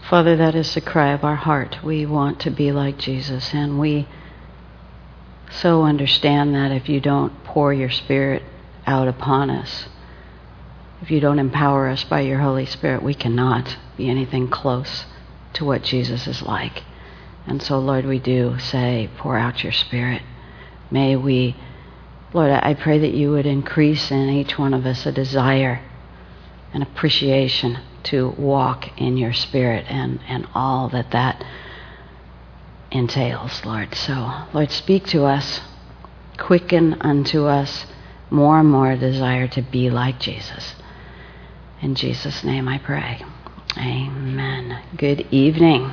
Father, that is the cry of our heart. We want to be like Jesus, and we so understand that if you don't pour your Spirit out upon us, if you don't empower us by your Holy Spirit, we cannot be anything close to what Jesus is like. And so, Lord, we do say, pour out your Spirit. May we, Lord, I pray that you would increase in each one of us a desire, an appreciation to walk in your Spirit and all that entails, Lord. So, Lord, speak to us, quicken unto us more and more desire to be like Jesus. In Jesus' name I pray. Amen. Good evening.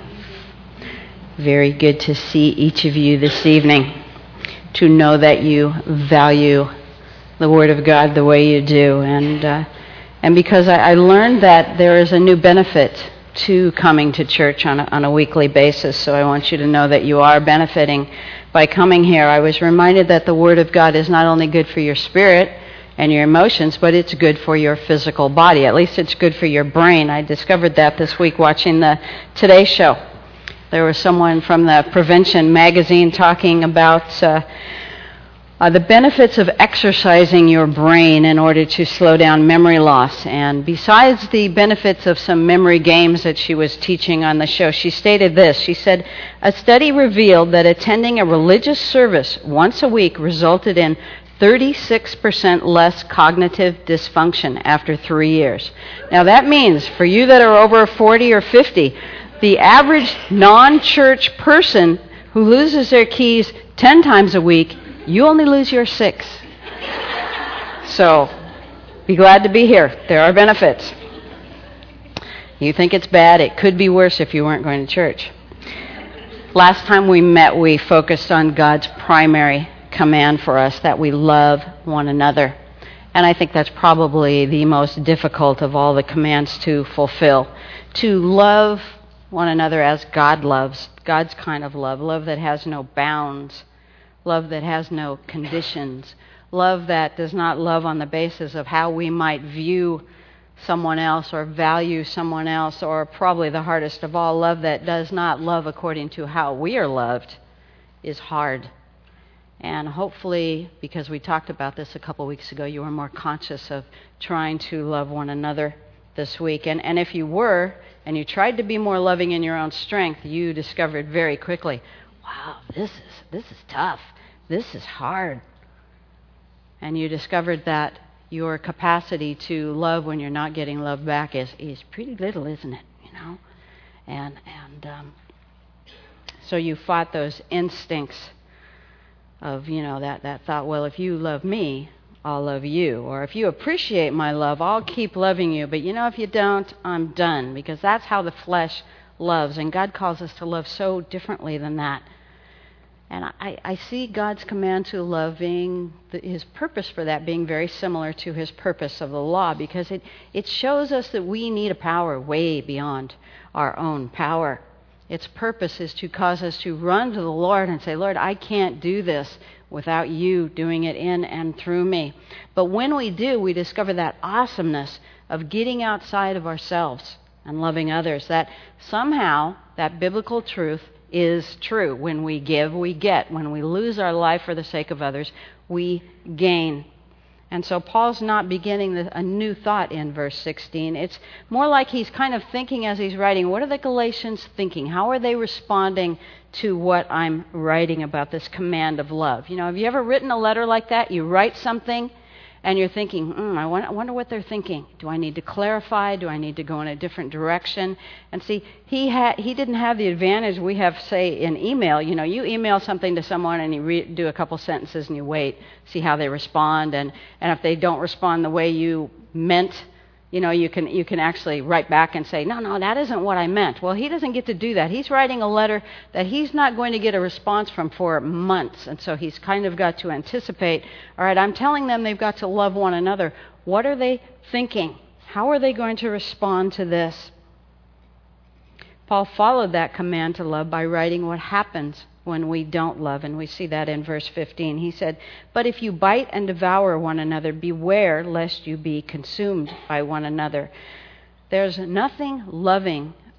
Very good to see each of you this evening, to know that you value the Word of God the way you do. And because I learned that there is a new benefit to coming to church on a weekly basis, so I want you to know that you are benefiting by coming here. I was reminded that the Word of God is not only good for your spirit and your emotions, but it's good for your physical body. At least it's good for your brain. I discovered that this week watching the Today Show. There was someone from the Prevention magazine talking about the benefits of exercising your brain in order to slow down memory loss. And besides the benefits of some memory games that she was teaching on the show, she stated this. She said, a study revealed that attending a religious service once a week resulted in 36% less cognitive dysfunction after 3 years. Now that means for you that are over 40 or 50, the average non-church person who loses their keys 10 times a week, you only lose your 6. So, be glad to be here. There are benefits. You think it's bad, it could be worse if you weren't going to church. Last time we met, we focused on God's primary command for us, that we love one another. And I think that's probably the most difficult of all the commands to fulfill. To love one another as God loves, God's kind of love that has no bounds, love that has no conditions, love that does not love on the basis of how we might view someone else or value someone else, or probably the hardest of all, love that does not love according to how we are loved is hard. And hopefully, because we talked about this a couple weeks ago, you were more conscious of trying to love one another this week. And if you were, and you tried to be more loving in your own strength, you discovered very quickly, wow, this is tough. This is hard. And you discovered that your capacity to love when you're not getting love back is pretty little, isn't it? You know? And so you fought those instincts of, that thought, well, if you love me, I'll love you. Or if you appreciate my love, I'll keep loving you. But if you don't, I'm done. Because that's how the flesh loves. And God calls us to love so differently than that. And I see God's command to love being, his purpose for that being very similar to his purpose of the law. Because it shows us that we need a power way beyond our own power. Its purpose is to cause us to run to the Lord and say, Lord, I can't do this without you doing it in and through me. But when we do, we discover that awesomeness of getting outside of ourselves and loving others, that somehow that biblical truth is true. When we give, we get. When we lose our life for the sake of others, we gain. And so Paul's not beginning a new thought in verse 16. It's more like he's kind of thinking as he's writing, what are the Galatians thinking? How are they responding to what I'm writing about this command of love? Have you ever written a letter like that? You write something and you're thinking, I wonder what they're thinking. Do I need to clarify? Do I need to go in a different direction? And see, he didn't have the advantage we have, say, in email. You email something to someone and you do a couple sentences and you wait, see how they respond. And if they don't respond the way you meant, you can actually write back and say, no, that isn't what I meant. Well, he doesn't get to do that. He's writing a letter that he's not going to get a response from for months. And so he's kind of got to anticipate, all right, I'm telling them they've got to love one another. What are they thinking? How are they going to respond to this? Paul followed that command to love by writing what happens when we don't love, and we see that in verse 15. He said, but if you bite and devour one another, beware lest you be consumed by one another. There's nothing loving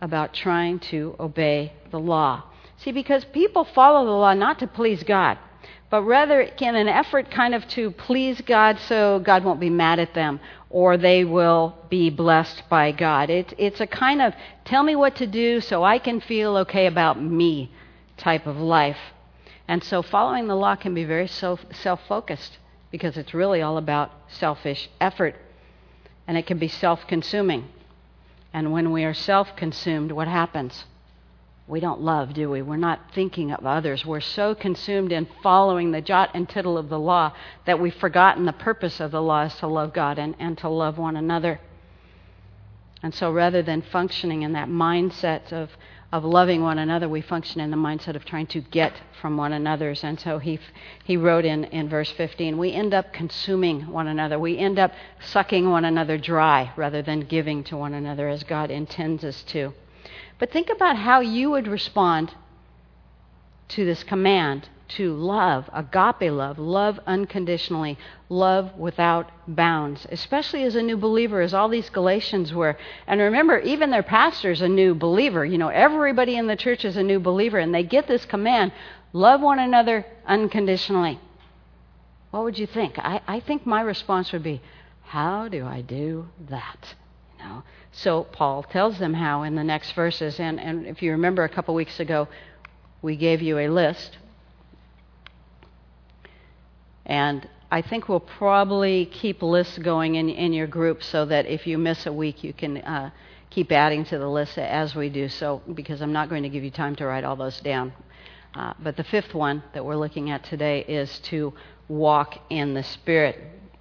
about trying to obey the law. See, because people follow the law not to please God, but rather in an effort kind of to please God so God won't be mad at them or they will be blessed by God. It's a kind of tell me what to do so I can feel okay about me type of life. And so following the law can be very self-focused because it's really all about selfish effort. And it can be self-consuming. And when we are self-consumed, what happens? We don't love, do we? We're not thinking of others. We're so consumed in following the jot and tittle of the law that we've forgotten the purpose of the law is to love God and to love one another. And so rather than functioning in that mindset of loving one another, we function in the mindset of trying to get from one another. And so he wrote in verse 15, we end up consuming one another. We end up sucking one another dry rather than giving to one another as God intends us to. But think about how you would respond to this command to love, agape love unconditionally, love without bounds, especially as a new believer, as all these Galatians were. And remember, even their pastor's a new believer. You know, everybody in the church is a new believer, and they get this command, love one another unconditionally. What would you think? I think my response would be, how do I do that? You know? So Paul tells them how in the next verses. And if you remember a couple weeks ago, we gave you a list. And I think we'll probably keep lists going in your group so that if you miss a week, you can keep adding to the list as we do so, because I'm not going to give you time to write all those down. But the fifth one that we're looking at today is to walk in the Spirit.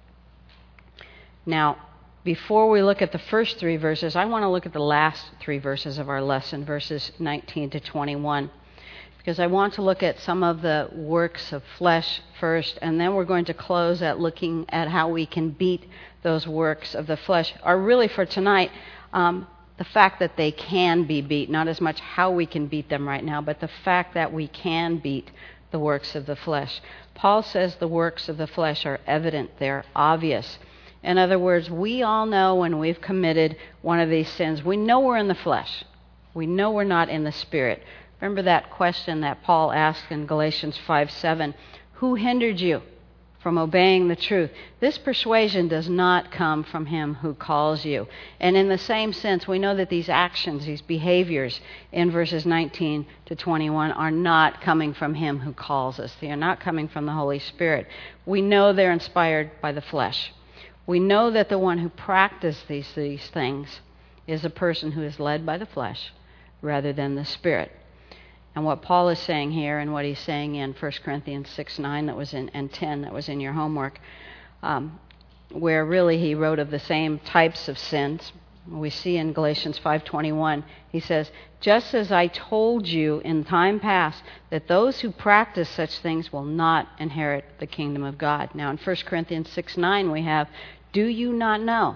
Now, before we look at the first three verses, I want to look at the last three verses of our lesson, verses 19 to 21. Because I want to look at some of the works of flesh first, and then we're going to close at looking at how we can beat those works of the flesh. Or really for tonight, the fact that they can be beat, not as much how we can beat them right now, but the fact that we can beat the works of the flesh. Paul says the works of the flesh are evident, they're obvious. In other words, we all know when we've committed one of these sins, we know we're in the flesh. We know we're not in the Spirit. Remember that question that Paul asked in Galatians 5:7, who hindered you from obeying the truth? This persuasion does not come from him who calls you. And in the same sense, we know that these actions, these behaviors in verses 19 to 21 are not coming from him who calls us. They are not coming from the Holy Spirit. We know they're inspired by the flesh. We know that the one who practices these things is a person who is led by the flesh rather than the Spirit. And what Paul is saying here, and what he's saying in 1 Corinthians 6:9 that was and 10 that was in your homework, where really he wrote of the same types of sins. We see in Galatians 5:21, he says, just as I told you in time past that those who practice such things will not inherit the kingdom of God. Now in 1 Corinthians 6:9 we have, do you not know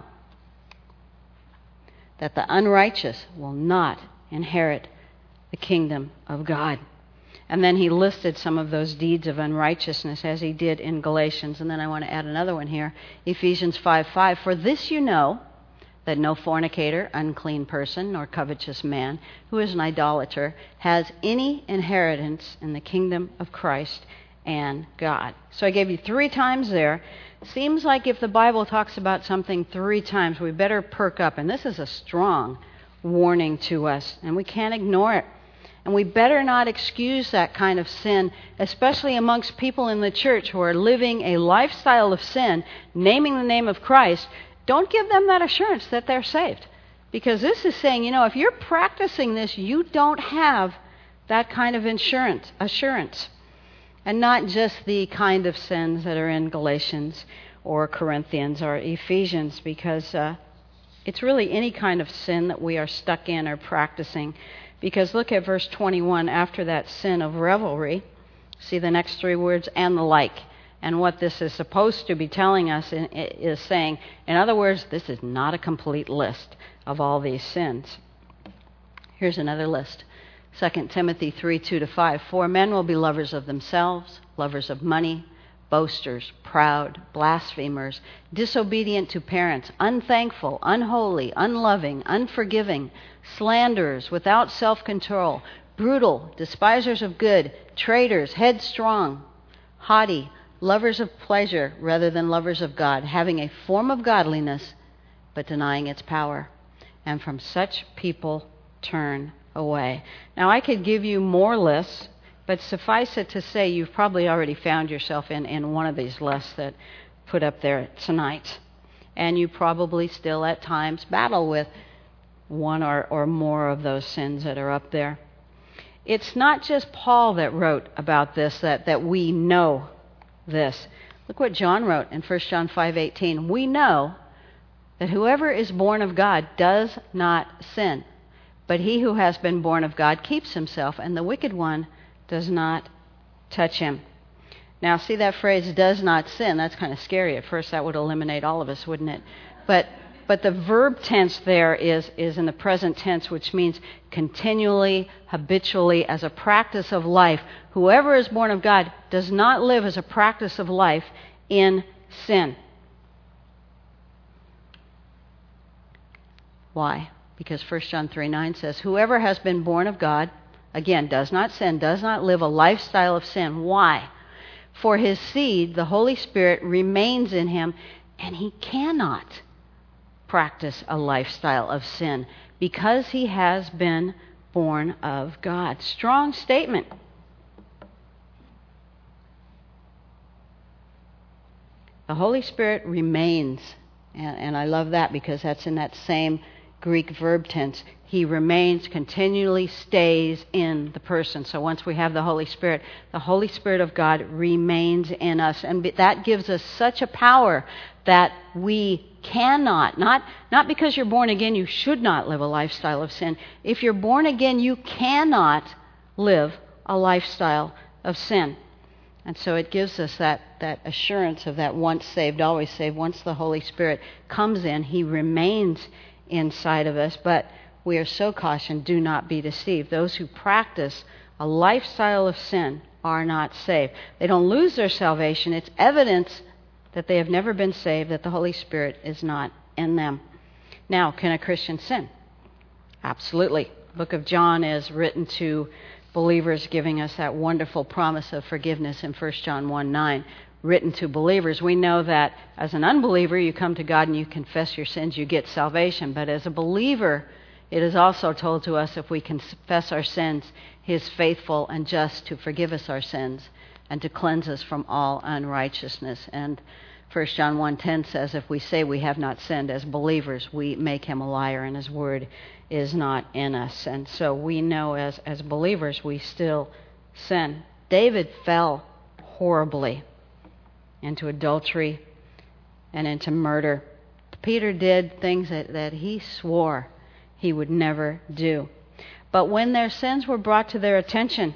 that the unrighteous will not inherit the kingdom of God? And then he listed some of those deeds of unrighteousness as he did in Galatians. And then I want to add another one here, Ephesians 5:5. For this you know, that no fornicator, unclean person, nor covetous man, who is an idolater, has any inheritance in the kingdom of Christ and God. So I gave you 3 times there. Seems like if the Bible talks about something 3 times, we better perk up. And this is a strong warning to us, and we can't ignore it. And we better not excuse that kind of sin, especially amongst people in the church who are living a lifestyle of sin, naming the name of Christ. Don't give them that assurance that they're saved. Because this is saying, if you're practicing this, you don't have that kind of assurance. And not just the kind of sins that are in Galatians or Corinthians or Ephesians, because it's really any kind of sin that we are stuck in or practicing. Because look at verse 21, after that sin of revelry, see the next 3 words, and the like. And what this is supposed to be telling us is saying, in other words, this is not a complete list of all these sins. Here's another list. 2 Timothy 3:2-5. For men will be lovers of themselves, lovers of money, boasters, proud, blasphemers, disobedient to parents, unthankful, unholy, unloving, unforgiving, slanderers, without self-control, brutal, despisers of good, traitors, headstrong, haughty, lovers of pleasure rather than lovers of God, having a form of godliness but denying its power. And from such people turn away. Now, I could give you more lists, but suffice it to say you've probably already found yourself in one of these lists that put up there tonight. And you probably still at times battle with one or more of those sins that are up there. It's not just Paul that wrote about this, that we know this. Look what John wrote in 1 John 5:18. We know that whoever is born of God does not sin, but he who has been born of God keeps himself, and the wicked one does not touch him. Now, see that phrase, does not sin? That's kind of scary. At first, that would eliminate all of us, wouldn't it? But the verb tense there is in the present tense, which means continually, habitually, as a practice of life. Whoever is born of God does not live as a practice of life in sin. Why? Because 1 John 3:9 says, whoever has been born of God, again, does not sin, does not live a lifestyle of sin. Why? For his seed, the Holy Spirit, remains in him, and he cannot practice a lifestyle of sin because he has been born of God. Strong statement. The Holy Spirit remains, and I love that because that's in that same Greek verb tense. He remains, continually stays in the person. So once we have the Holy Spirit of God remains in us. And that gives us such a power that we cannot, not because you're born again, you should not live a lifestyle of sin. If you're born again, you cannot live a lifestyle of sin. And so it gives us that assurance of that once saved, always saved. Once the Holy Spirit comes in, he remains inside of us. But we are so cautioned, do not be deceived. Those who practice a lifestyle of sin are not saved. They don't lose their salvation. It's evidence that they have never been saved, that the Holy Spirit is not in them. Now, can a Christian sin? Absolutely. The book of John is written to believers, giving us that wonderful promise of forgiveness in 1 John 1:9, written to believers. We know that as an unbeliever, you come to God and you confess your sins, you get salvation. But as a believer, it is also told to us if we confess our sins, he is faithful and just to forgive us our sins and to cleanse us from all unrighteousness. And 1 John 1:10 says, if we say we have not sinned as believers, we make him a liar and his word is not in us. And so we know as believers we still sin. David fell horribly into adultery and into murder. Peter did things that he swore he would never do. But when their sins were brought to their attention,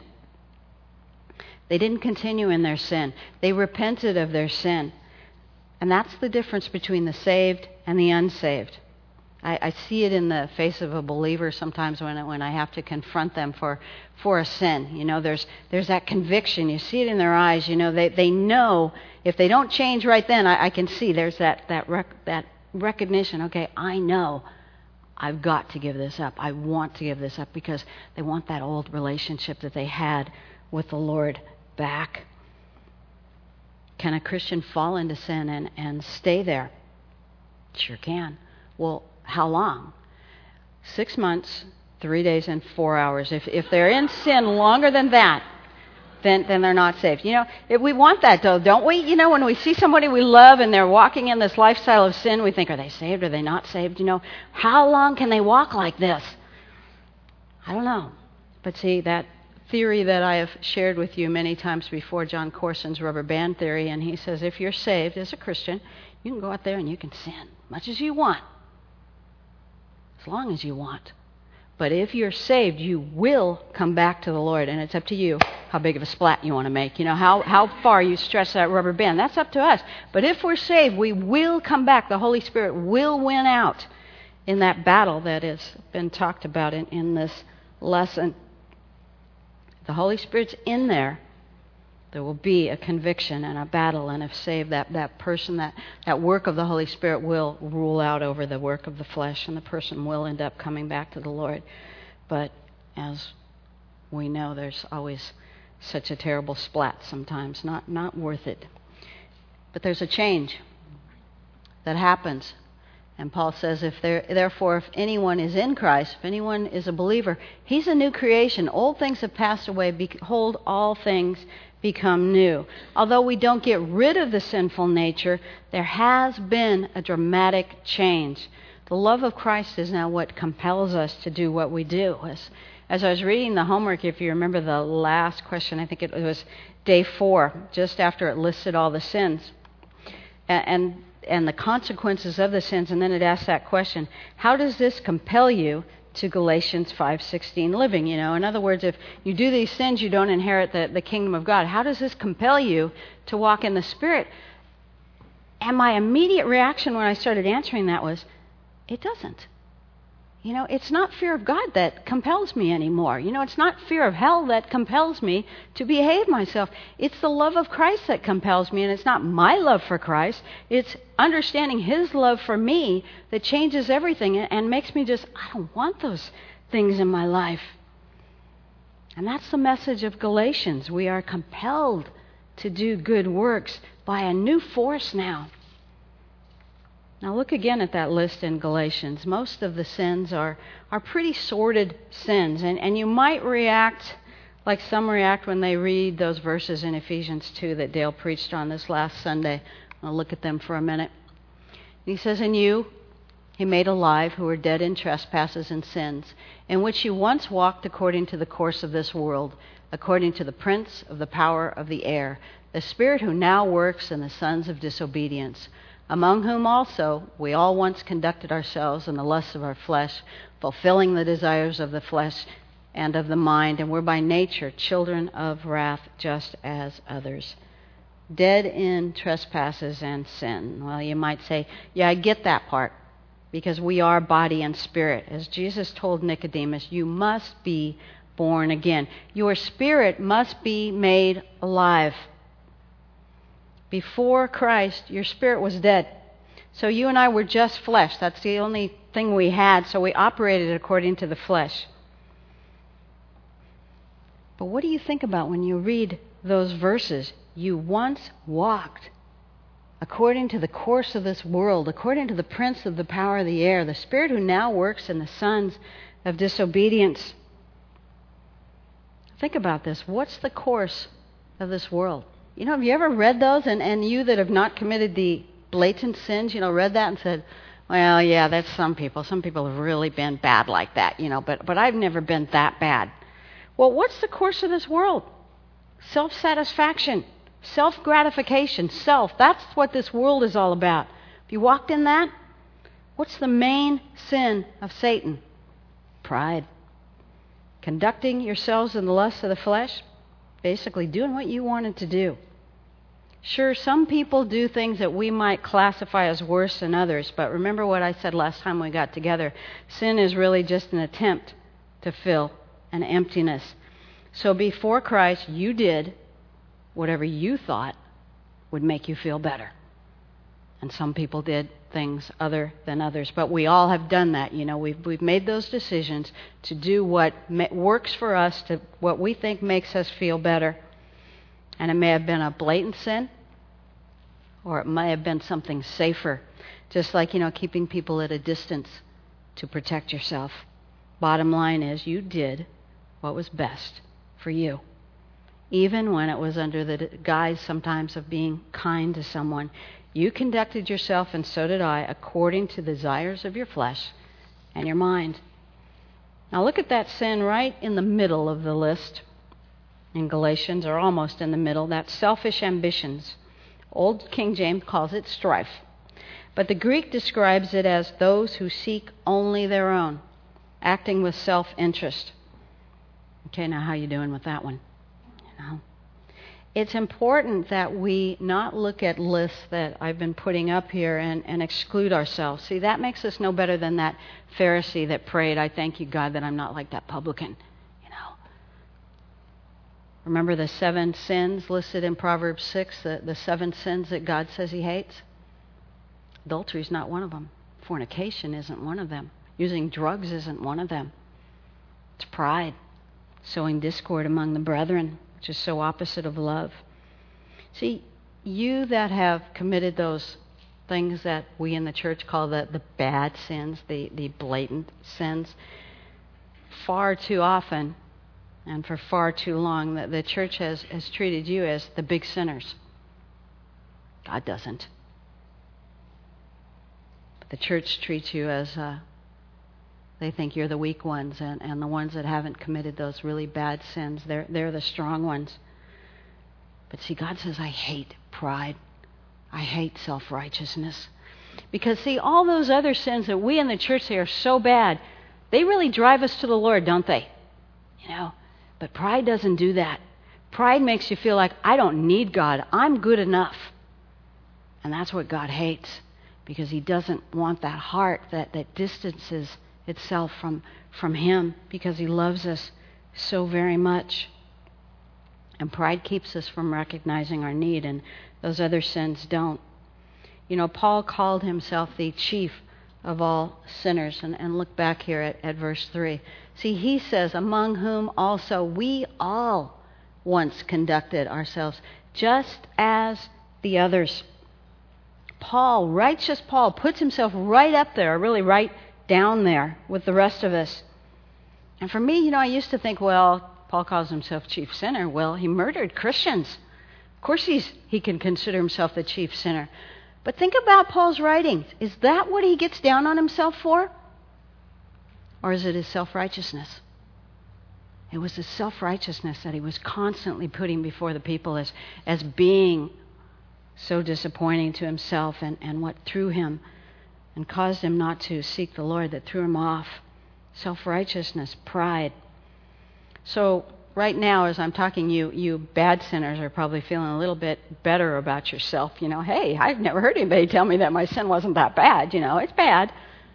they didn't continue in their sin. They repented of their sin. And that's the difference between the saved and the unsaved. I see it in the face of a believer sometimes when I have to confront them for a sin. You know, there's that conviction. You see it in their eyes. You know, they know if they don't change right then, I can see there's that recognition. Okay, I know I've got to give this up. I want to give this up because they want that old relationship that they had with the Lord back. Can a Christian fall into sin and stay there? Sure can. Well, how long? 6 months, 3 days, and 4 hours. If they're in sin longer than that, then they're not saved. You know, we want that though, don't we? You know, when we see somebody we love and they're walking in this lifestyle of sin, we think, are they saved? Are they not saved? You know, how long can they walk like this? I don't know. But see, that theory that I have shared with you many times before, John Corson's rubber band theory, and he says if you're saved as a Christian, you can go out there and you can sin much as you want, as long as you want. But if you're saved, you will come back to the Lord, and it's up to you how big of a splat you want to make. You know, how far you stretch that rubber band. That's up to us. But if we're saved, we will come back. The Holy Spirit will win out in that battle that has been talked about in this lesson. The Holy Spirit's in there. There will be a conviction and a battle, and if saved, that person, that work of the Holy Spirit will rule out over the work of the flesh, and the person will end up coming back to the Lord. But as we know, there's always such a terrible splat sometimes, not worth it. But there's a change that happens. And Paul says, therefore, if anyone is in Christ, if anyone is a believer, he's a new creation. Old things have passed away. Behold, all things become new. Although we don't get rid of the sinful nature, there has been a dramatic change. The love of Christ is now what compels us to do what we do. As I was reading the homework, if you remember the last question, I think it was day 4, just after it listed all the sins and the consequences of the sins, and then it asked that question, how does this compel you to Galatians 5:16 living? In other words, if you do these sins, you don't inherit the kingdom of God. How does this compel you to walk in the Spirit? And my immediate reaction when I started answering that was, it doesn't. It's not fear of God that compels me anymore. It's not fear of hell that compels me to behave myself. It's the love of Christ that compels me, and it's not my love for Christ. It's understanding His love for me that changes everything and makes me I don't want those things in my life. And that's the message of Galatians. We are compelled to do good works by a new force now. Now look again at that list in Galatians. Most of the sins are pretty sordid sins. And you might react like some react when they read those verses in Ephesians 2 that Dale preached on this last Sunday. I'll look at them for a minute. He says, "In you He made alive who were dead in trespasses and sins, in which you once walked according to the course of this world, according to the prince of the power of the air, the spirit who now works in the sons of disobedience, among whom also we all once conducted ourselves in the lusts of our flesh, fulfilling the desires of the flesh and of the mind, and were by nature children of wrath, just as others." Dead in trespasses and sin. Well, you might say, yeah, I get that part, because we are body and spirit. As Jesus told Nicodemus, you must be born again. Your spirit must be made alive. Before Christ, your spirit was dead. So you and I were just flesh. That's the only thing we had. So we operated according to the flesh. But what do you think about when you read those verses? You once walked according to the course of this world, according to the prince of the power of the air, the spirit who now works in the sons of disobedience. Think about this. What's the course of this world? Have you ever read those? And you that have not committed the blatant sins, read that and said, well, yeah, that's some people. Some people have really been bad like that, but I've never been that bad. Well, what's the course of this world? Self-satisfaction, self-gratification, self. That's what this world is all about. If you walked in that, what's the main sin of Satan? Pride. Conducting yourselves in the lusts of the flesh, basically doing what you wanted to do. Sure, some people do things that we might classify as worse than others, but remember what I said last time we got together. Sin is really just an attempt to fill an emptiness. So before Christ, you did whatever you thought would make you feel better. And some people did things other than others. But we all have done that. We've made those decisions to do what works for us, to what we think makes us feel better. And it may have been a blatant sin, or it may have been something safer. Just like, keeping people at a distance to protect yourself. Bottom line is, you did what was best for you. Even when it was under the guise sometimes of being kind to someone. You conducted yourself, and so did I, according to the desires of your flesh and your mind. Now look at that sin right in the middle of the list in Galatians, or almost in the middle. That's selfish ambitions. Old King James calls it strife. But the Greek describes it as those who seek only their own, acting with self-interest. Okay, now how are you doing with that one? It's important that we not look at lists that I've been putting up here and exclude ourselves. See, that makes us no better than that Pharisee that prayed, I thank you, God, that I'm not like that publican. Remember the 7 sins listed in Proverbs 6, the 7 sins that God says he hates? Adultery is not one of them. Fornication isn't one of them. Using drugs isn't one of them. It's pride, sowing discord among the brethren, which is so opposite of love. See, you that have committed those things that we in the church call the bad sins, the blatant sins, far too often and for far too long, the church has treated you as the big sinners. God doesn't. But the church treats you as they think you're the weak ones, and the ones that haven't committed those really bad sins, they're the strong ones. But see, God says, I hate pride. I hate self-righteousness. Because see, all those other sins that we in the church say are so bad, they really drive us to the Lord, don't they? You know, but pride doesn't do that. Pride makes you feel like, I don't need God. I'm good enough. And that's what God hates, because he doesn't want that heart that distances itself from him, because he loves us so very much. And pride keeps us from recognizing our need, and those other sins don't. You know, Paul called himself the chief of all sinners. And look back here at verse 3. See, he says, among whom also we all once conducted ourselves, just as the others. Paul, righteous Paul, puts himself right up there, really right down there with the rest of us. And for me, you know, I used to think, well, Paul calls himself chief sinner. Well, he murdered Christians. Of course he can consider himself the chief sinner. But think about Paul's writings. Is that what he gets down on himself for? Or is it his self-righteousness? It was his self-righteousness that he was constantly putting before the people as being so disappointing to himself, and what threw him and caused him not to seek the Lord, that threw him off. Self-righteousness, pride. So right now, as I'm talking, you bad sinners are probably feeling a little bit better about yourself. You know, hey, I've never heard anybody tell me that my sin wasn't that bad. You know, it's bad.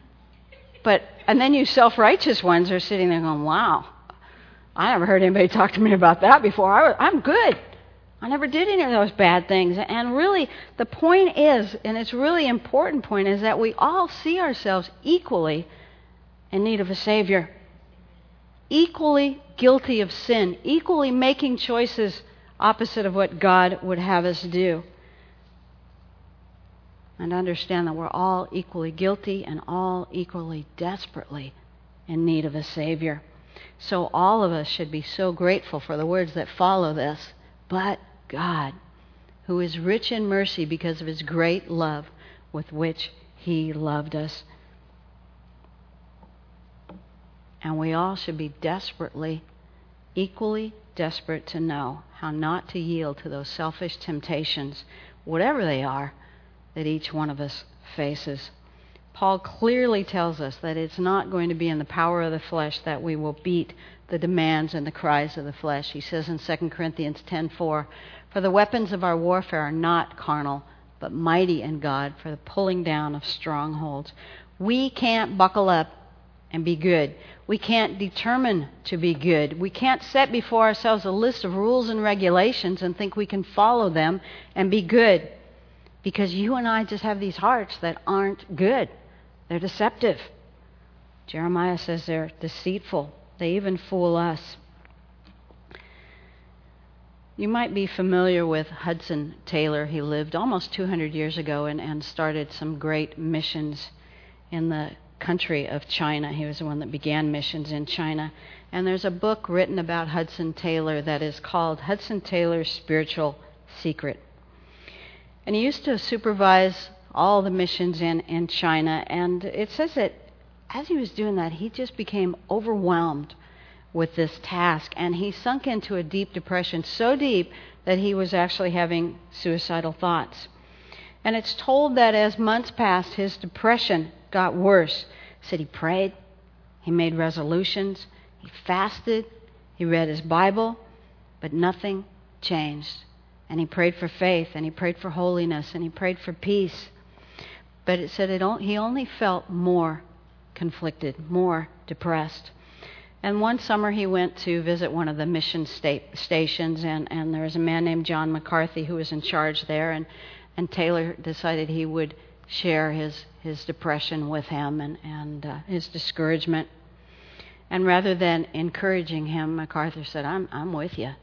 And then you self-righteous ones are sitting there going, wow, I never heard anybody talk to me about that before. I'm good. I never did any of those bad things. And really, the point is, and it's a really important point, is that we all see ourselves equally in need of a Savior. Equally guilty of sin, equally making choices opposite of what God would have us do. And understand that we're all equally guilty and all equally desperately in need of a Savior. So all of us should be so grateful for the words that follow this. But God, who is rich in mercy because of his great love with which he loved us. And we all should be equally desperate to know how not to yield to those selfish temptations, whatever they are, that each one of us faces. Paul clearly tells us that it's not going to be in the power of the flesh that we will beat the demands and the cries of the flesh. He says in 2 Corinthians 10:4, for the weapons of our warfare are not carnal, but mighty in God for the pulling down of strongholds. We can't buckle up and be good. We can't determine to be good. We can't set before ourselves a list of rules and regulations and think we can follow them and be good. Because you and I just have these hearts that aren't good. They're deceptive. Jeremiah says they're deceitful. They even fool us. You might be familiar with Hudson Taylor. He lived almost 200 years ago and started some great missions in the country of China. He was the one that began missions in China. And there's a book written about Hudson Taylor that is called Hudson Taylor's Spiritual Secret. And he used to supervise all the missions in China. And it says that as he was doing that, he just became overwhelmed with this task. And he sunk into a deep depression, so deep that he was actually having suicidal thoughts. And it's told that as months passed, his depression got worse. He said he prayed, he made resolutions, he fasted, he read his Bible, but nothing changed. And he prayed for faith, and he prayed for holiness, and he prayed for peace. But it said he only felt more conflicted, more depressed. And one summer he went to visit one of the mission stations, and there was a man named John McCarthy who was in charge there, and Taylor decided he would share his depression with him and his discouragement. And rather than encouraging him, MacArthur said, I'm with you.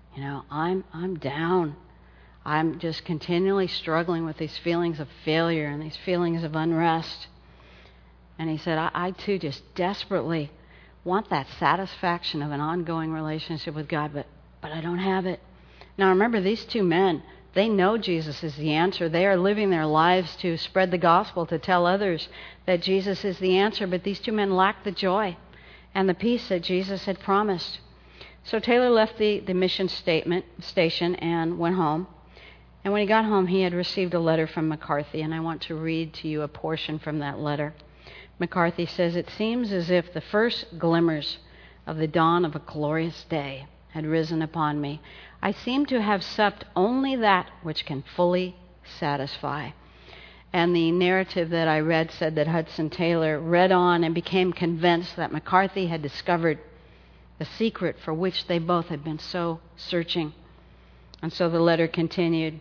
I'm down. I'm just continually struggling with these feelings of failure and these feelings of unrest. And he said, I too just desperately want that satisfaction of an ongoing relationship with God, but I don't have it. Now remember, these two men, they know Jesus is the answer. They are living their lives to spread the gospel, to tell others that Jesus is the answer, but these two men lacked the joy and the peace that Jesus had promised. So Taylor left the mission station and went home. And when he got home, he had received a letter from McCarthy, and I want to read to you a portion from that letter. McCarthy says, "It seems as if the first glimmers of the dawn of a glorious day had risen upon me. I seem to have supped only that which can fully satisfy." And the narrative that I read said that Hudson Taylor read on and became convinced that McCarthy had discovered the secret for which they both had been so searching. And so the letter continued,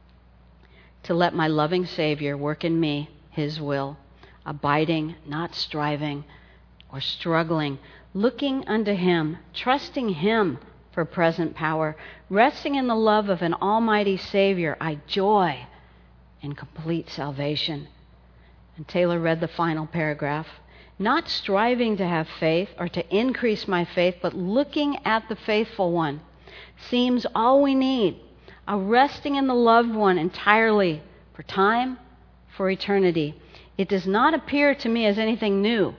"To let my loving Savior work in me His will, abiding, not striving or struggling, looking unto Him, trusting Him for present power, resting in the love of an almighty Savior, I joy in complete salvation." And Taylor read the final paragraph. "Not striving to have faith or to increase my faith, but looking at the faithful one seems all we need, a resting in the loved one entirely for time, for eternity. It does not appear to me as anything new,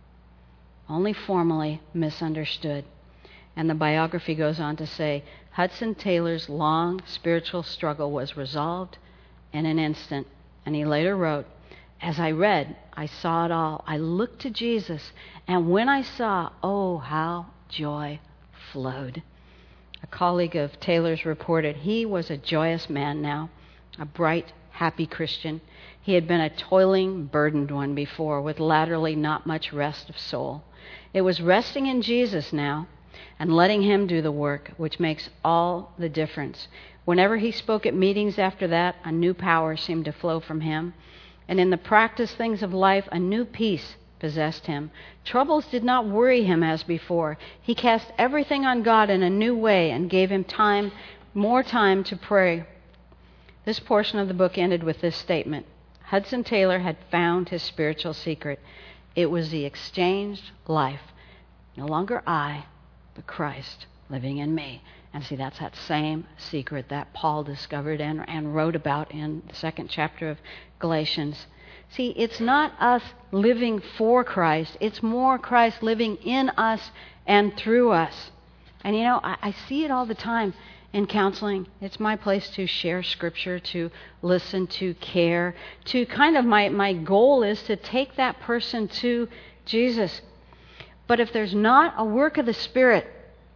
only formally misunderstood." And the biography goes on to say, Hudson Taylor's long spiritual struggle was resolved in an instant. And he later wrote, "As I read, I saw it all. I looked to Jesus, and when I saw, oh, how joy flowed." A colleague of Taylor's reported he was a joyous man now, a bright, happy Christian. He had been a toiling, burdened one before, with latterly not much rest of soul. It was resting in Jesus now and letting Him do the work which makes all the difference. Whenever he spoke at meetings after that, a new power seemed to flow from him. And in the practice things of life, a new peace possessed him. Troubles did not worry him as before. He cast everything on God in a new way and gave Him more time to pray. This portion of the book ended with this statement: Hudson Taylor had found his spiritual secret. It was the exchanged life. No longer I, but Christ living in me. And see, that's that same secret that Paul discovered and wrote about in the 2nd chapter of Galatians. See, it's not us living for Christ. It's more Christ living in us and through us. And I see it all the time in counseling. It's my place to share Scripture, to listen, to care, to kind of my goal is to take that person to Jesus. But if there's not a work of the Spirit,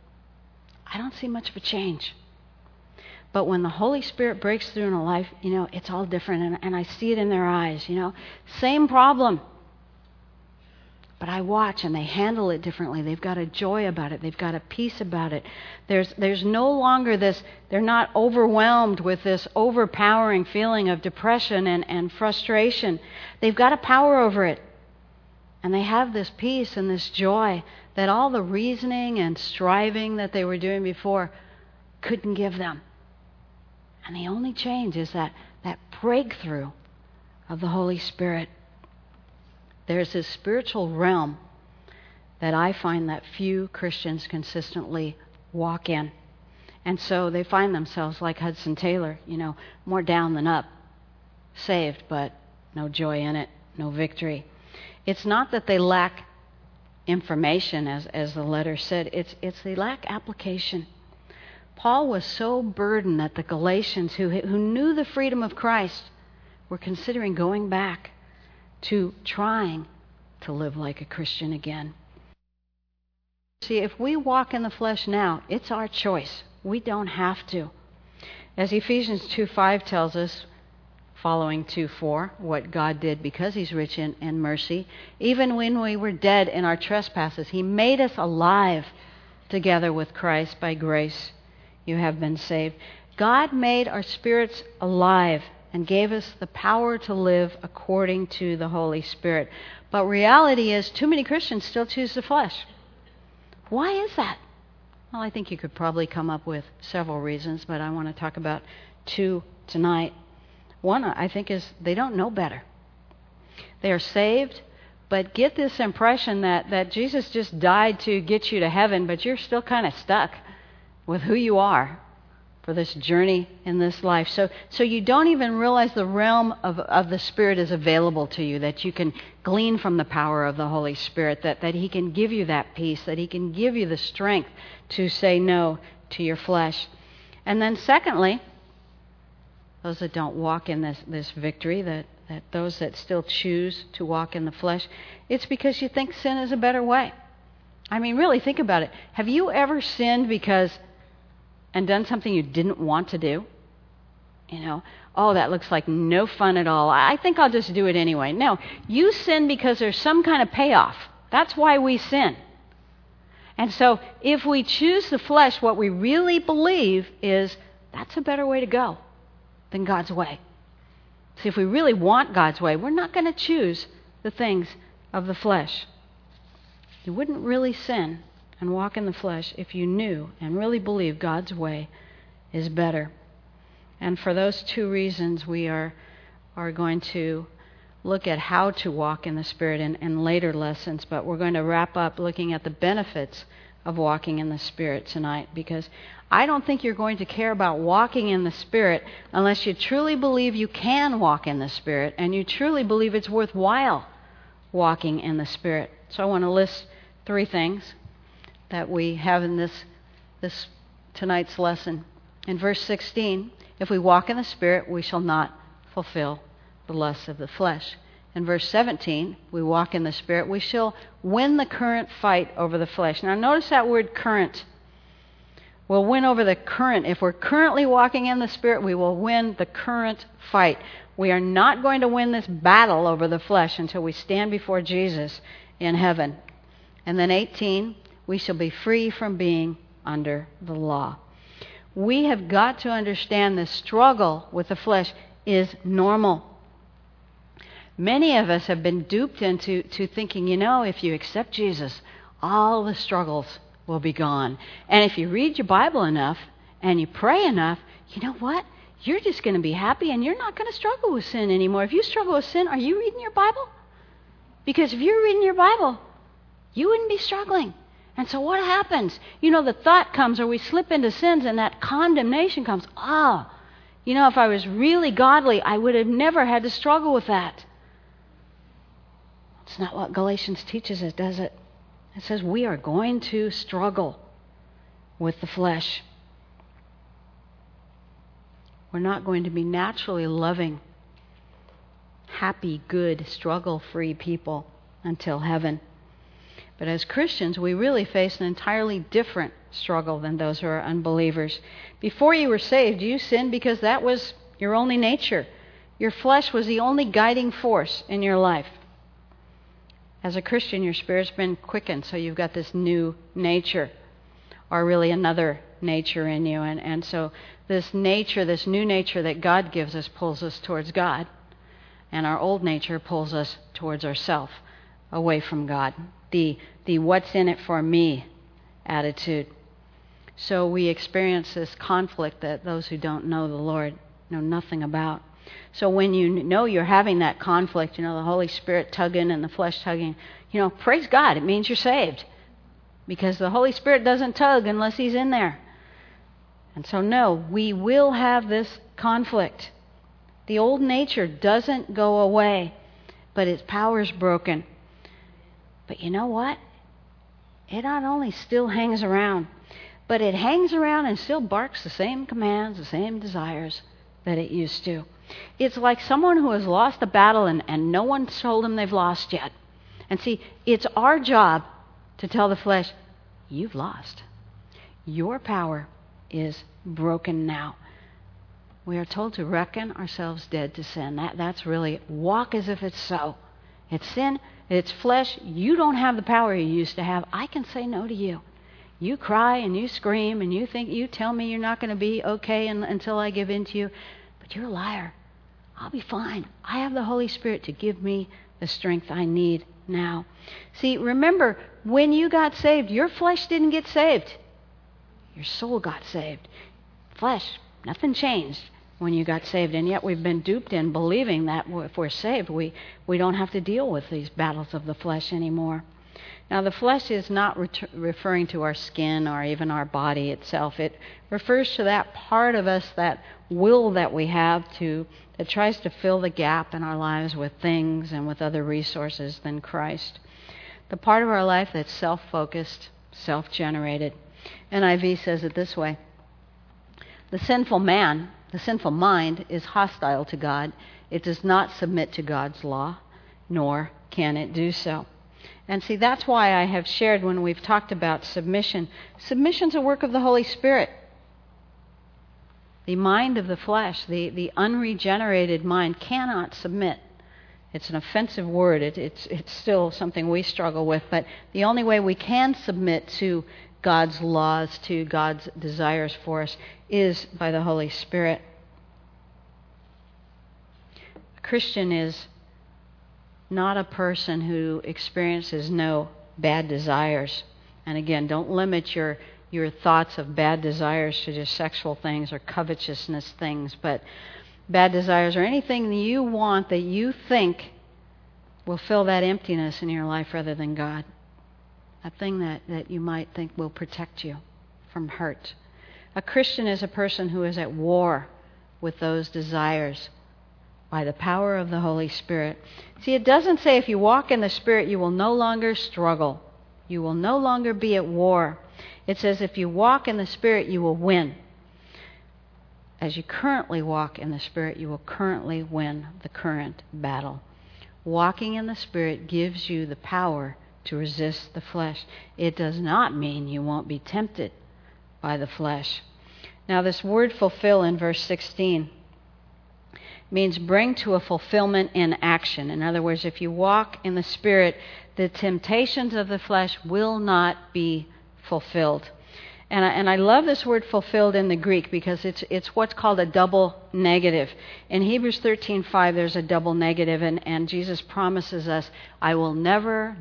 I don't see much of a change. But when the Holy Spirit breaks through in a life, it's all different. And I see it in their eyes, Same problem. But I watch and they handle it differently. They've got a joy about it. They've got a peace about it. There's no longer this, they're not overwhelmed with this overpowering feeling of depression and frustration. They've got a power over it. And they have this peace and this joy that all the reasoning and striving that they were doing before couldn't give them. And the only change is that breakthrough of the Holy Spirit. There's this spiritual realm that I find that few Christians consistently walk in. And so they find themselves like Hudson Taylor, more down than up. Saved, but no joy in it, no victory. It's not that they lack information, as the letter said. It's they lack application. Paul was so burdened that the Galatians, who knew the freedom of Christ, were considering going back to trying to live like a Christian again. See, if we walk in the flesh now, it's our choice. We don't have to. As Ephesians 2:5 tells us, following 2:4, what God did because He's rich in mercy. Even when we were dead in our trespasses, He made us alive together with Christ. By grace you have been saved. God made our spirits alive and gave us the power to live according to the Holy Spirit. But reality is, too many Christians still choose the flesh. Why is that? Well, I think you could probably come up with several reasons, but I want to talk about two tonight. One, I think, is they don't know better. They are saved, but get this impression that Jesus just died to get you to heaven, but you're still kind of stuck with who you are for this journey in this life. So you don't even realize the realm of the Spirit is available to you, that you can glean from the power of the Holy Spirit, that He can give you that peace, that He can give you the strength to say no to your flesh. And then secondly, those that don't walk in this victory, that those that still choose to walk in the flesh, it's because you think sin is a better way. I mean, really, think about it. Have you ever sinned and done something you didn't want to do? You know, oh, that looks like no fun at all. I think I'll just do it anyway. No, you sin because there's some kind of payoff. That's why we sin. And so if we choose the flesh, what we really believe is that's a better way to go than God's way. See, if we really want God's way, we're not going to choose the things of the flesh. You wouldn't really sin and walk in the flesh if you knew and really believed God's way is better. And for those two reasons, we are going to look at how to walk in the Spirit in later lessons, but we're going to wrap up looking at the benefits of walking in the Spirit tonight, because I don't think you're going to care about walking in the Spirit unless you truly believe you can walk in the Spirit and you truly believe it's worthwhile walking in the Spirit. So I want to list 3 things that we have in this tonight's lesson. In verse 16, if we walk in the Spirit, we shall not fulfill the lusts of the flesh. In verse 17, we walk in the Spirit, we shall win the current fight over the flesh. Now notice that word current. We'll win over the current. If we're currently walking in the Spirit, we will win the current fight. We are not going to win this battle over the flesh until we stand before Jesus in heaven. And then 18, we shall be free from being under the law. We have got to understand the struggle with the flesh is normal. Many of us have been duped into thinking, if you accept Jesus, all the struggles will be gone. And if you read your Bible enough and you pray enough, you know what? You're just going to be happy and you're not going to struggle with sin anymore. If you struggle with sin, are you reading your Bible? Because if you're reading your Bible, you wouldn't be struggling. And so what happens? The thought comes, or we slip into sins, and that condemnation comes. If I was really godly, I would have never had to struggle with that. It's not what Galatians teaches us, does it? It says we are going to struggle with the flesh. We're not going to be naturally loving, happy, good, struggle-free people until heaven. But as Christians, we really face an entirely different struggle than those who are unbelievers. Before you were saved, you sinned because that was your only nature. Your flesh was the only guiding force in your life. As a Christian, your spirit's been quickened, so you've got this new nature, or really another nature in you. And so this new nature that God gives us pulls us towards God, and our old nature pulls us towards ourselves, away from God. The what's in it for me attitude. So we experience this conflict that those who don't know the Lord know nothing about. So when you know you're having that conflict, the Holy Spirit tugging and the flesh tugging, praise God, it means you're saved. Because the Holy Spirit doesn't tug unless He's in there. And so no, we will have this conflict. The old nature doesn't go away, but its power is broken. But you know what? It not only still hangs around, but it hangs around and still barks the same commands, the same desires that it used to. It's like someone who has lost a battle and no one told them they've lost yet. And see, it's our job to tell the flesh, you've lost. Your power is broken now. We are told to reckon ourselves dead to sin. That's really walk as if it's so. It's sin, it's flesh. You don't have the power you used to have. I can say no to you. You cry and you scream and you tell me you're not going to be okay until I give in to you. But you're a liar. I'll be fine. I have the Holy Spirit to give me the strength I need now. See, remember, when you got saved, your flesh didn't get saved. Your soul got saved. Flesh, nothing changed when you got saved. And yet we've been duped in believing that if we're saved, we don't have to deal with these battles of the flesh anymore. Now, the flesh is not referring to our skin or even our body itself. It refers to that part of us, that will that we have that tries to fill the gap in our lives with things and with other resources than Christ. The part of our life that's self-focused, self-generated. NIV says it this way: the sinful mind is hostile to God. It does not submit to God's law, nor can it do so. And see, that's why I have shared when we've talked about submission. Submission's a work of the Holy Spirit. The mind of the flesh, the unregenerated mind, cannot submit. It's an offensive word. It's still something we struggle with. But the only way we can submit to God's laws, to God's desires for us, is by the Holy Spirit. A Christian is not a person who experiences no bad desires. And again, don't limit your thoughts of bad desires to just sexual things or covetousness things, but bad desires or anything that you want that you think will fill that emptiness in your life rather than God. A thing that you might think will protect you from hurt. A Christian is a person who is at war with those desires by the power of the Holy Spirit. See, it doesn't say if you walk in the Spirit, you will no longer struggle. You will no longer be at war. It says if you walk in the Spirit, you will win. As you currently walk in the Spirit, you will currently win the current battle. Walking in the Spirit gives you the power to resist the flesh. It does not mean you won't be tempted by the flesh. Now, this word fulfill in verse 16 means bring to a fulfillment in action. In other words, if you walk in the Spirit, the temptations of the flesh will not be fulfilled. And I love this word fulfilled in the Greek because it's what's called a double negative. In Hebrews 13:5, there's a double negative, and Jesus promises us, I will never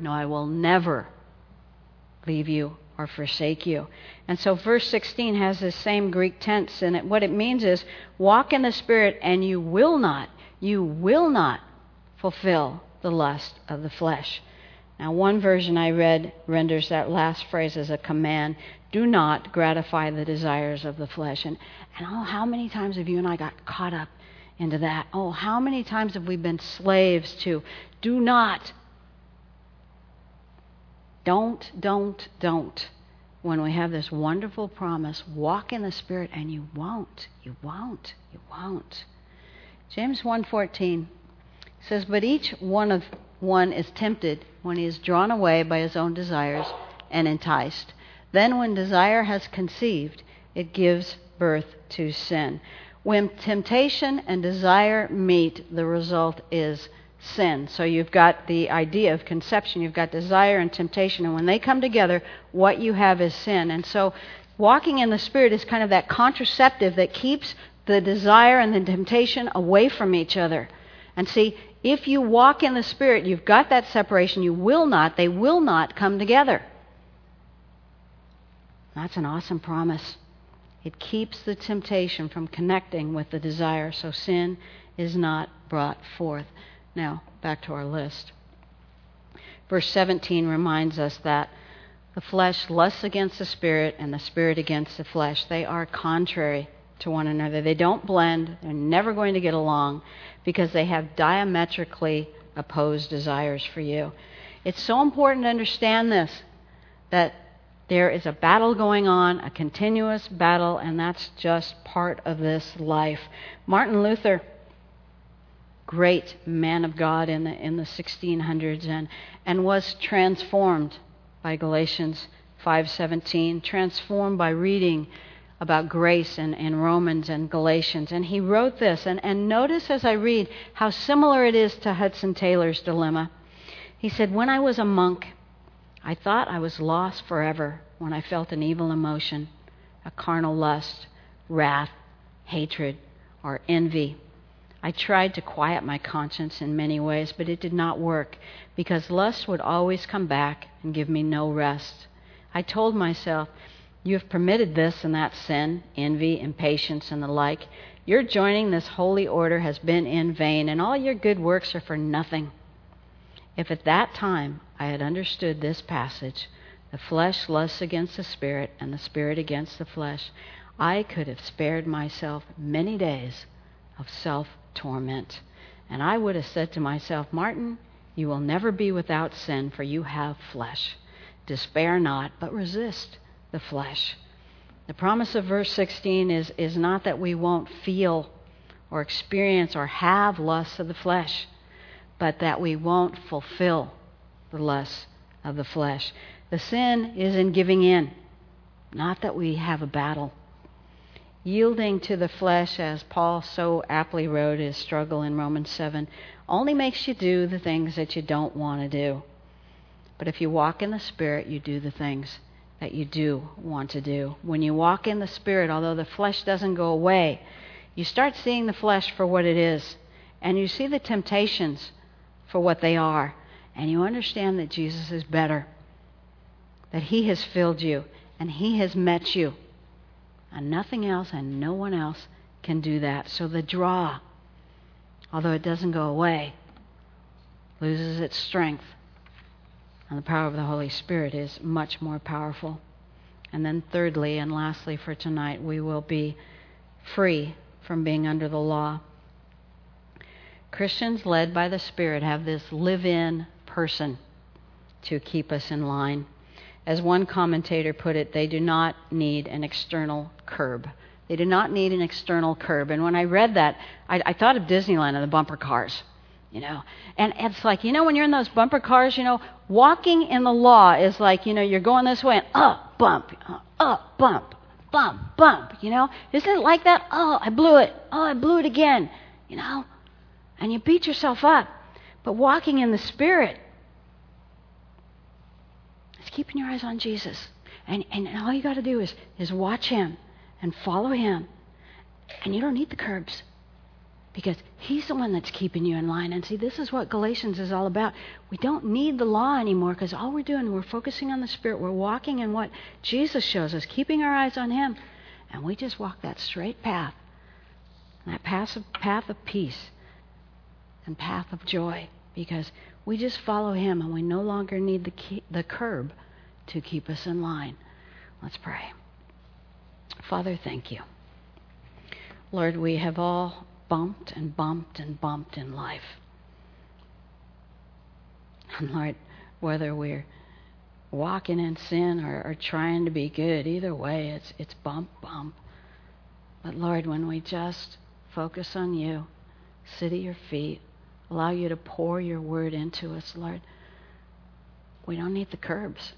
leave you or forsake you. And so verse 16 has the same Greek tense in it. What it means is walk in the Spirit and you will not fulfill the lust of the flesh. Now, one version I read renders that last phrase as a command. Do not gratify the desires of the flesh. And oh, how many times have you and I got caught up into that? Oh, how many times have we been slaves to do not. Don't. When we have this wonderful promise, walk in the Spirit and you won't. James 1:14 says, but each one is tempted when he is drawn away by his own desires and enticed. Then when desire has conceived, it gives birth to sin. When temptation and desire meet, the result is sin. So you've got the idea of conception, you've got desire and temptation, and when they come together, what you have is sin. And so walking in the Spirit is kind of that contraceptive that keeps the desire and the temptation away from each other. And see, if you walk in the Spirit, you've got that separation. They will not come together. That's an awesome promise. It keeps the temptation from connecting with the desire, so sin is not brought forth. Now, back to our list. Verse 17 reminds us that the flesh lusts against the Spirit and the Spirit against the flesh. They are contrary to one another. They don't blend. They're never going to get along because they have diametrically opposed desires for you. It's so important to understand this, that there is a battle going on, a continuous battle, and that's just part of this life. Martin Luther, great man of God in the 1600s, and was transformed by Galatians 5:17, transformed by reading about grace in Romans and Galatians. And he wrote this, and notice as I read how similar it is to Hudson Taylor's dilemma. He said, when I was a monk, I thought I was lost forever when I felt an evil emotion, a carnal lust, wrath, hatred, or envy. I tried to quiet my conscience in many ways, but it did not work because lust would always come back and give me no rest. I told myself, you have permitted this and that sin, envy, impatience, and the like. Your joining this holy order has been in vain, and all your good works are for nothing. If at that time I had understood this passage, the flesh lusts against the spirit and the spirit against the flesh, I could have spared myself many days of self-torment. And I would have said to myself, Martin, you will never be without sin, for you have flesh. Despair not, but resist the flesh. The promise of verse 16 is not that we won't feel or experience or have lusts of the flesh, but that we won't fulfill the lusts of the flesh. The sin is in giving in, not that we have a battle. Yielding to the flesh, as Paul so aptly wrote his struggle in Romans 7, only makes you do the things that you don't want to do. But if you walk in the Spirit, you do the things that you do want to do. When you walk in the Spirit, although the flesh doesn't go away, you start seeing the flesh for what it is. And you see the temptations for what they are. And you understand that Jesus is better, that He has filled you and He has met you. And nothing else and no one else can do that. So the draw, although it doesn't go away, loses its strength. And the power of the Holy Spirit is much more powerful. And then thirdly and lastly for tonight, we will be free from being under the law. Christians led by the Spirit have this live-in person to keep us in line. As one commentator put it, they do not need an external curb. They do not need an external curb. And when I read that, I thought of Disneyland and the bumper cars, And it's like, when you're in those bumper cars, walking in the law is like, you're going this way and bump, bump, bump, bump, Isn't it like that? Oh, I blew it. Oh, I blew it again, And you beat yourself up. But walking in the Spirit, keeping your eyes on Jesus. And all you got to do is watch Him and follow Him. And you don't need the curbs because He's the one that's keeping you in line. And see, this is what Galatians is all about. We don't need the law anymore because all we're doing, we're focusing on the Spirit. We're walking in what Jesus shows us, keeping our eyes on Him. And we just walk that straight path, that path of peace and path of joy because we just follow Him and we no longer need the curb to keep us in line. Let's pray. Father, thank You. Lord, we have all bumped and bumped and bumped in life. And Lord, whether we're walking in sin or trying to be good, either way, it's bump, bump. But Lord, when we just focus on You, sit at Your feet, allow You to pour Your word into us, Lord, we don't need the curbs.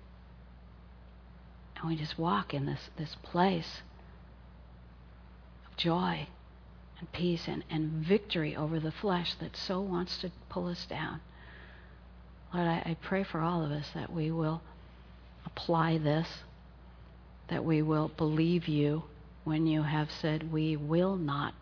And we just walk in this place of joy and peace and victory over the flesh that so wants to pull us down. Lord, I pray for all of us that we will apply this, that we will believe You when You have said we will not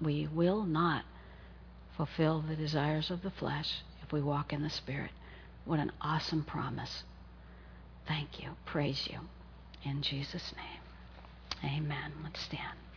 fulfill the desires of the flesh if we walk in the Spirit. What an awesome promise. Thank You. Praise You. In Jesus' name. Amen. Let's stand.